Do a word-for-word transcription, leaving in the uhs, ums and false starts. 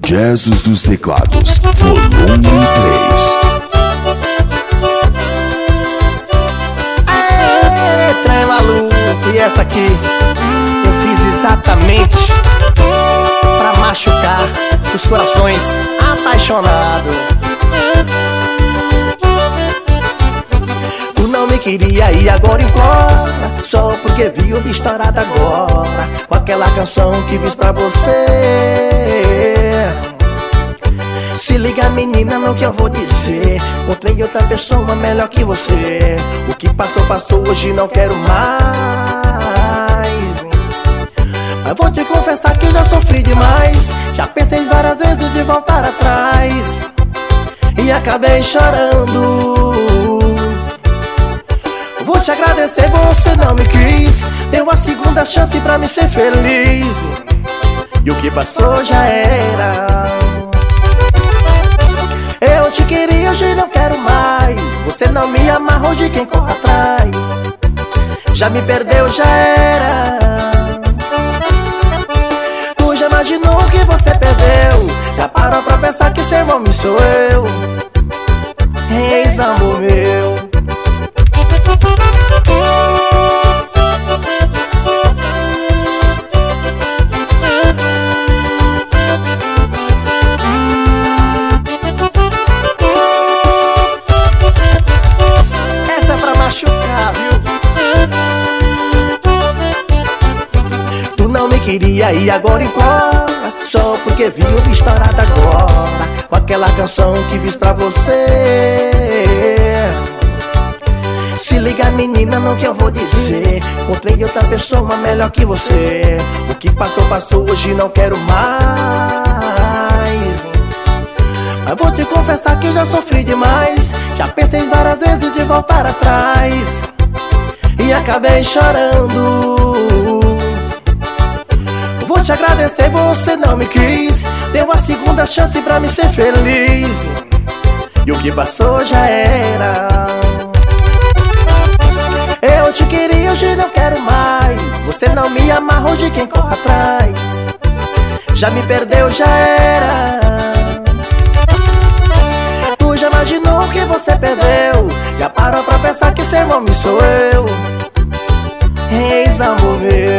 Jesus dos Teclados, volume três. Aê, trem maluco, e essa aqui eu fiz exatamente pra machucar os corações apaixonados. Tu não me queria e agora implora, só porque viu me estourada agora, com aquela canção que fiz pra você. Se liga, menina, no que eu vou dizer. Encontrei outra pessoa melhor que você. O que passou, passou, hoje não quero mais. Mas vou te confessar que já sofri demais. Já pensei várias vezes de voltar atrás e acabei chorando. Vou te agradecer, você não me quis. Deu uma segunda chance pra me ser feliz. E o que passou já era. Eu te queria, hoje não quero mais. Você não me amarra, hoje quem corre atrás já me perdeu, já era. Tu já imaginou que você perdeu? Já parou pra pensar que seu nome sou eu? Ex-amor meu. Tu não me queria e agora implora, só porque viu estourada agora, com aquela canção que fiz pra você. Se liga, menina, no que eu vou dizer. Encontrei outra pessoa melhor que você. O que passou, passou, hoje não quero mais. Mas vou te confessar que já sofri demais. Já pensei várias vezes de voltar atrás e acabei chorando. Vou te agradecer, você não me quis. Deu uma segunda chance pra me ser feliz. E o que passou já era. Eu te queria, hoje não quero mais. Você não me amarra, hoje quem corre atrás já me perdeu, já era. Tu já imaginou que você perdeu? Já parou pra pensar que seu nome sou eu? Ex-amor meu.